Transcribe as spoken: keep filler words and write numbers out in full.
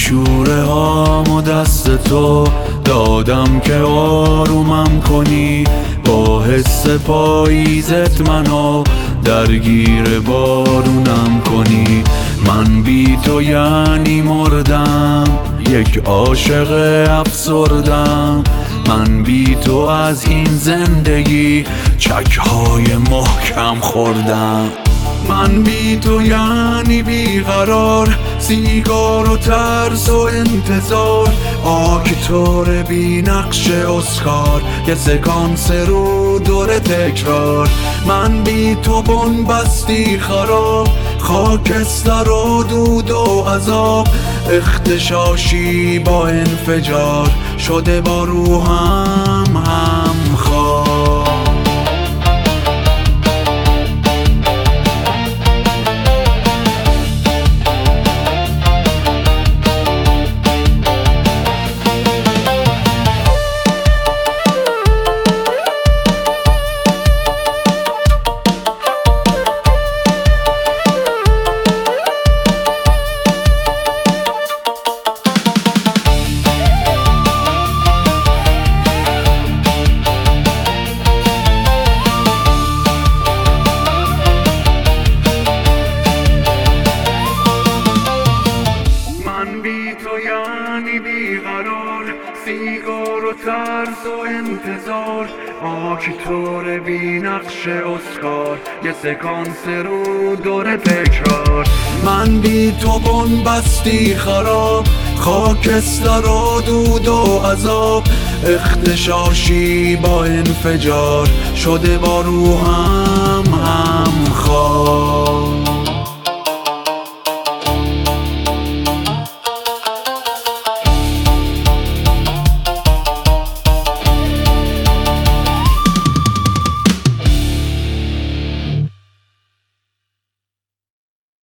شوره هامو دست تو دادم که آرومم کنی، با حس پاییزت منو درگیر بارونم کنی. من بی تو یعنی مردم، یک عاشق افسردم. من بی تو از این زندگی چک‌های محکم خوردم. من بی تو یعنی بیقرار، سیگار و ترس و انتظار، آکتور بی نقش اسکار، یه سکانس رو دور تکرار. من بی تو بنبستی خراب، خاکستر و دود و عذاب، اغتشاشی با انفجار شده با روحم هم خواب. یعنی بیقرار، سیگار و ترس و انتظار، آکتور بی نقش اسکار، یه سکانس رو دور تکرار. من بی تو بنبستی خراب، خاکستر و دود و عذاب، اغتشاشی با انفجار شده با روحم هم خواب.